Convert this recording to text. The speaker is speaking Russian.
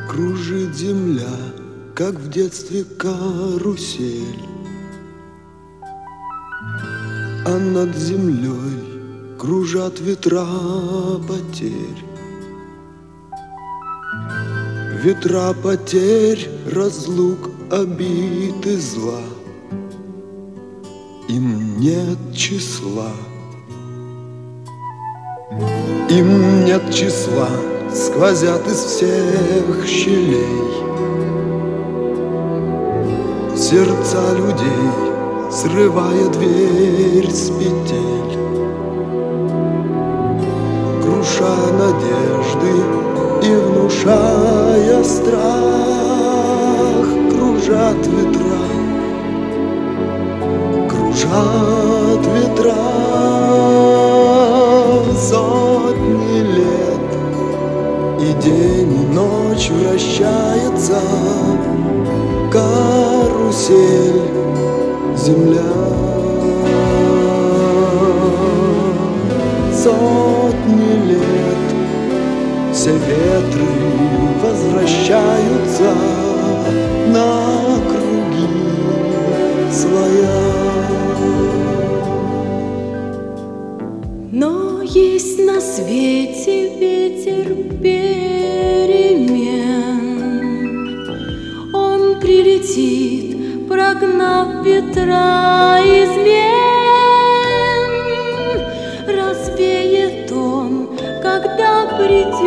Кружит земля, как в детстве карусель, а над землей кружат ветра потерь. Ветра потерь, разлук, обид и зла, им нет числа. Им нет числа, сквозят из всех щелей сердца людей, срывая дверь с петель, круша надежды и внушая страх. Кружат ветра, кружат ветра сотни лет, и день и ночь вращается карусель земля. Сотни лет все ветры возвращаются на круги своя. Но есть на свете ветер перемен, он прилетит, прогнав ветра измен. Развеет он, когда придет